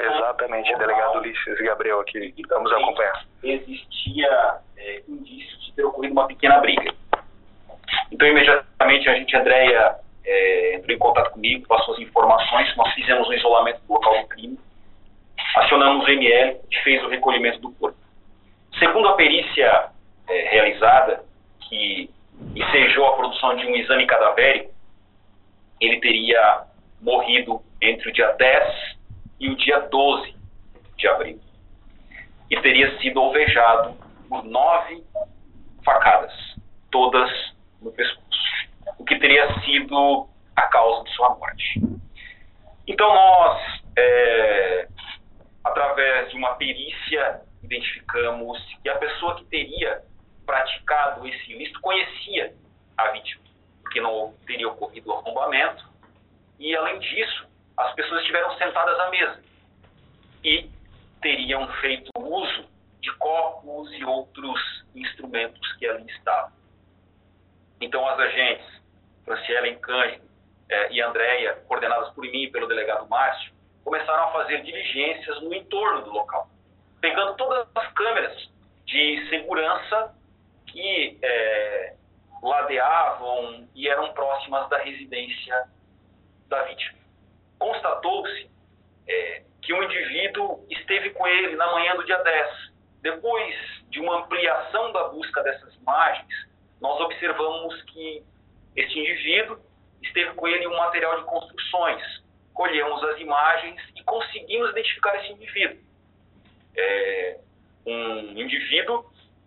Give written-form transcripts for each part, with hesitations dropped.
Exatamente, delegado Ulisses Gabriel aqui. Vamos acompanhar. Existia indícios de ter ocorrido uma pequena briga. Então, imediatamente, a agente Andréia entrou em contato comigo, passou as informações, nós fizemos um isolamento do local do crime, acionamos o ML e fez o recolhimento do corpo. Segundo a perícia realizada, que ensejou a produção de um exame cadavérico, ele teria morrido entre o dia 10 e o dia 12 de abril. E teria sido alvejado por 9 facadas, todas no pescoço, o que teria sido a causa de sua morte. Então nós, através de uma perícia, identificamos que a pessoa que teria praticado esse ilícito conhecia a vítima, porque não teria ocorrido o arrombamento, e além disso, as pessoas estiveram sentadas à mesa e teriam feito uso de copos e outros instrumentos que ali estavam. Então as agentes Franciele Cândido e Andréia, coordenadas por mim e pelo delegado Márcio, começaram a fazer diligências no entorno do local, pegando todas as câmeras de segurança que ladeavam e eram próximas da residência da vítima. Constatou-se que um indivíduo esteve com ele na manhã do dia 10. Depois de uma ampliação da busca dessas imagens, nós observamos que este indivíduo esteve com ele em um material de construções. Colhemos as imagens e conseguimos identificar esse indivíduo. Um indivíduo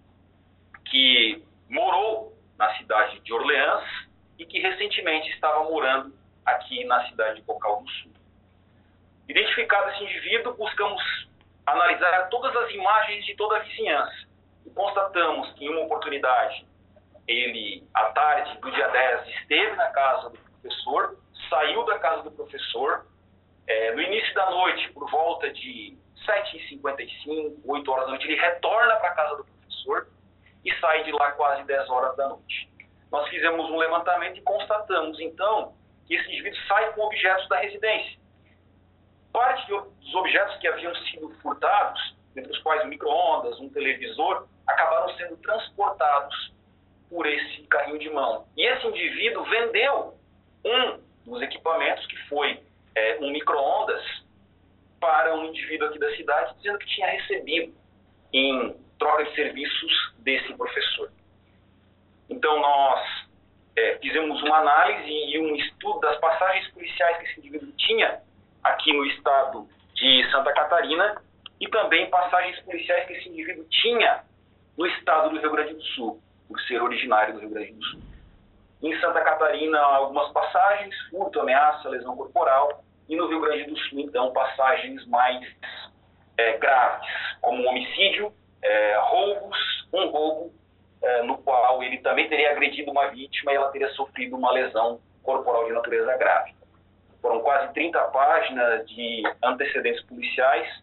que morou na cidade de Orleans e que recentemente estava morando aqui na cidade de Cocal do Sul. Identificado esse indivíduo, buscamos analisar todas as imagens de toda a vizinhança e constatamos que em uma oportunidade ele, à tarde do dia 10, esteve na casa do professor, saiu da casa do professor, no início da noite, por volta de 7h55, 8 horas da noite, ele retorna para a casa do professor e sai de lá quase 10 horas da noite. Nós fizemos um levantamento e constatamos, então, que esse indivíduo sai com objetos da residência. Parte dos objetos que haviam sido furtados, entre os quais um micro-ondas, um televisor, acabaram sendo transportados por esse carrinho de mão. E esse indivíduo vendeu um dos equipamentos, que foi um micro-ondas, para um indivíduo aqui da cidade, dizendo que tinha recebido em troca de serviços desse professor. Então nós fizemos uma análise e um estudo das passagens policiais que esse indivíduo tinha aqui no estado de Santa Catarina e também passagens policiais que esse indivíduo tinha no estado do Rio Grande do Sul, por ser originário do Rio Grande do Sul. Em Santa Catarina, algumas passagens, furto, ameaça, lesão corporal, e no Rio Grande do Sul, então, passagens mais graves, como um homicídio, roubos, um roubo, no qual ele também teria agredido uma vítima e ela teria sofrido uma lesão corporal de natureza grave. Foram quase 30 páginas de antecedentes policiais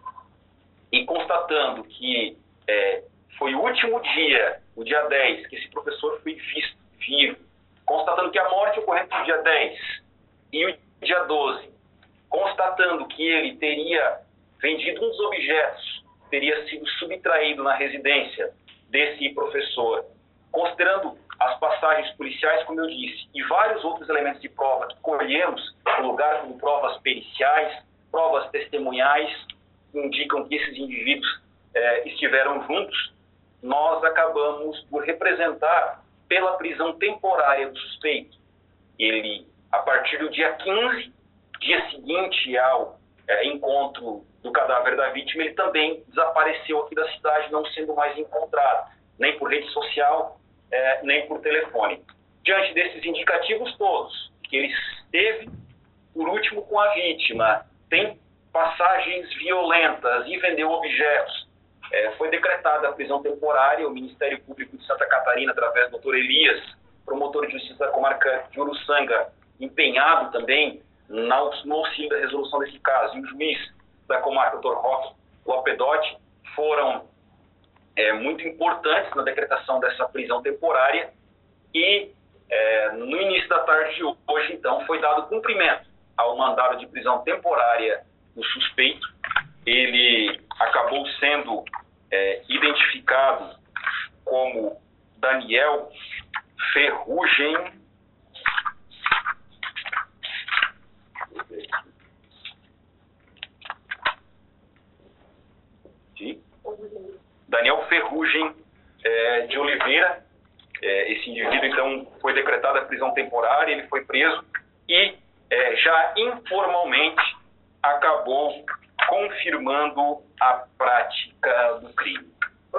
e constatando que foi o último dia, o dia 10, que esse professor foi visto vivo, constatando que a morte ocorreu no dia 10 e o dia 12, constatando que ele teria vendido um dos objetos, teria sido subtraído na residência desse professor, considerando as passagens policiais, como eu disse, e vários outros elementos de prova que colhemos no lugar, como provas periciais, provas testemunhais, que indicam que esses indivíduos estiveram juntos, nós acabamos por representar pela prisão temporária do suspeito. Ele, a partir do dia 15, dia seguinte ao encontro do cadáver da vítima, ele também desapareceu aqui da cidade, não sendo mais encontrado, nem por rede social, nem por telefone. Diante desses indicativos todos, que ele esteve, por último, com a vítima, tem passagens violentas e vendeu objetos, foi decretada a prisão temporária. O Ministério Público de Santa Catarina, através do Dr. Elias, promotor de justiça da comarca de Uruçanga, empenhado também no auxílio da resolução desse caso, e o juiz da comarca, Dr. Roque Lopedotti, foram muito importantes na decretação dessa prisão temporária e no início da tarde de hoje, então, foi dado cumprimento ao mandado de prisão temporária do suspeito ele acabou sendo identificado como Daniel Ferrugem de Oliveira. Esse indivíduo, então, foi decretada a prisão temporária, ele foi preso e, já informalmente, acabou confirmando a prática do crime.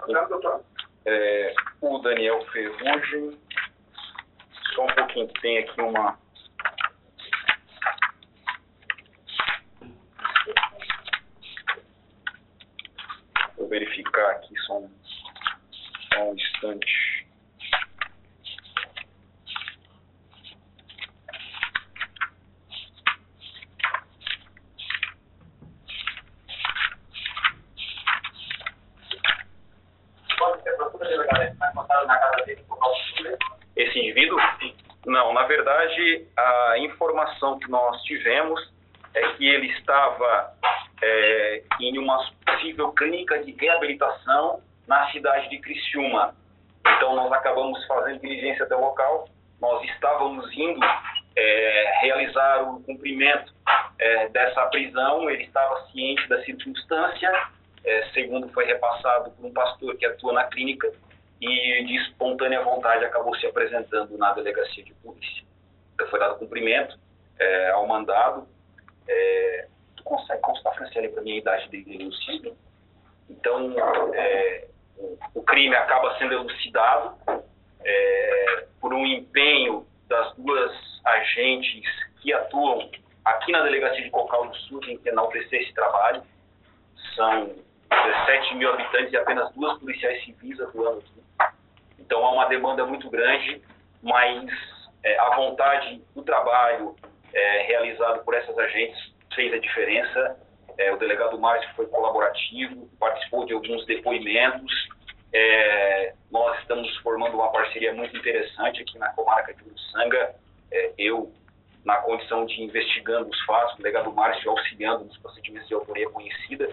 O Daniel Ferrugem, só um pouquinho, tem aqui uma... Vou verificar aqui só um instante. Esse indivíduo? Não, na verdade, a informação que nós tivemos é que ele estava em uma possível clínica de reabilitação na cidade de Criciúma. Então, nós acabamos fazendo diligência até o local. Nós estávamos indo realizar o cumprimento dessa prisão. Ele estava ciente da circunstância, segundo foi repassado por um pastor que atua na clínica, e de espontânea vontade acabou se apresentando na delegacia de polícia. Então, foi dado cumprimento ao mandado. Tu consegue constar, Franciele, para mim a idade dele elucidado? Então, o crime acaba sendo elucidado por um empenho das duas agentes que atuam aqui na delegacia de Cocal do Sul, em que enaltecer esse trabalho. São 17 mil habitantes e apenas 2 policiais civis atuando aqui. Então, há uma demanda muito grande, mas a vontade do trabalho realizado por essas agentes fez a diferença. O delegado Márcio foi colaborativo, participou de alguns depoimentos. Nós estamos formando uma parceria muito interessante aqui na comarca de Uruçanga. Eu, na condição de investigando os fatos, o delegado Márcio auxiliando nos procedimentos de autoria conhecida.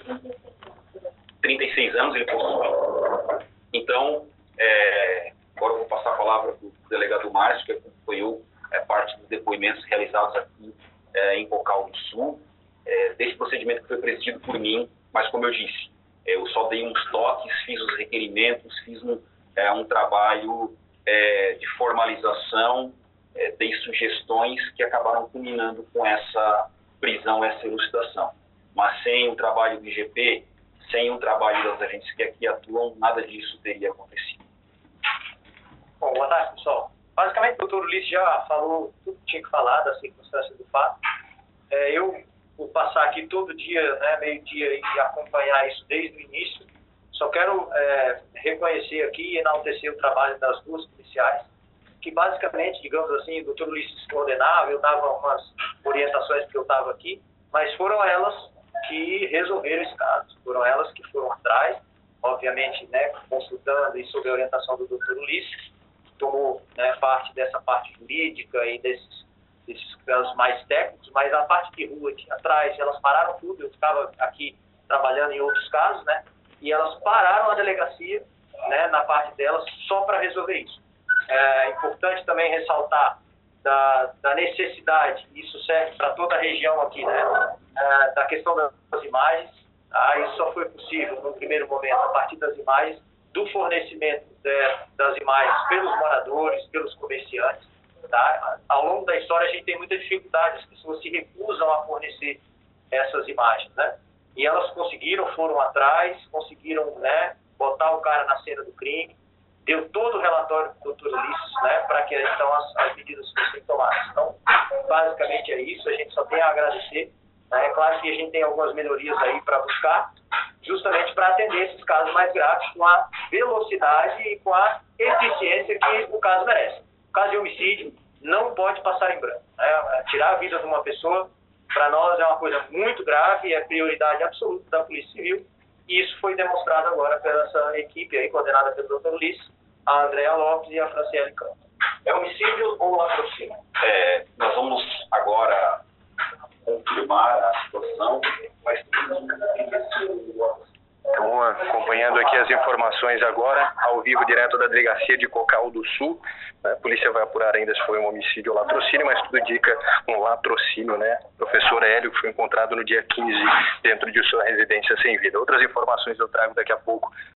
36 anos ele possui. Então, agora eu vou passar a palavra para o delegado Márcio, que acompanhou parte dos depoimentos realizados aqui em Cocal do Sul, desse procedimento que foi presidido por mim, mas como eu disse, eu só dei uns toques, fiz os requerimentos, fiz um trabalho de formalização, dei sugestões que acabaram culminando com essa prisão, essa elucidação. Mas sem o trabalho do IGP, sem o trabalho das agentes que aqui atuam, nada disso teria acontecido. Bom, boa tarde, pessoal. Basicamente, o doutor Ulisses já falou tudo que tinha que falar das circunstâncias do fato. Eu vou passar aqui todo dia, meio-dia, e acompanhar isso desde o início. Só quero reconhecer aqui e enaltecer o trabalho das duas policiais, que basicamente, digamos assim, o doutor Ulisses coordenava, eu dava umas orientações porque eu estava aqui, mas foram elas que resolveram esse caso, foram elas que foram atrás, obviamente, consultando e sob a orientação do doutor Ulisses, tomou parte dessa parte jurídica e desses casos mais técnicos, mas a parte de rua aqui atrás, elas pararam tudo. Eu ficava aqui trabalhando em outros casos, e elas pararam a delegacia, na parte delas, só para resolver isso. É importante também ressaltar da necessidade, isso serve para toda a região aqui, da questão das imagens. Isso só foi possível, no primeiro momento, a partir das imagens, do fornecimento das imagens pelos moradores, pelos comerciantes. Tá? Ao longo da história, a gente tem muita dificuldade, as pessoas se recusam a fornecer essas imagens. E elas conseguiram, foram atrás, conseguiram botar o cara na cena do crime, deu todo o relatório do doutor Ulisses, para que então as medidas fossem tomadas. Então, basicamente é isso, a gente só tem a agradecer. É claro que a gente tem algumas melhorias aí para buscar, justamente para atender esses casos mais graves com a velocidade e com a eficiência que o caso merece. O caso de homicídio não pode passar em branco. Tirar a vida de uma pessoa, para nós, é uma coisa muito grave, é prioridade absoluta da Polícia Civil, e isso foi demonstrado agora pela essa equipe aí, coordenada pelo Dr. Ulisses, a Andréa Lopes e a Franciele Campos. É homicídio ou latrocínio? Nós vamos agora confirmar a situação, mas Acompanhando aqui as informações agora, ao vivo, direto da delegacia de Cocal do Sul. A polícia vai apurar ainda se foi um homicídio ou latrocínio, mas tudo indica um latrocínio, né? O professor Hélio, que foi encontrado no dia 15 dentro de sua residência sem vida. Outras informações eu trago daqui a pouco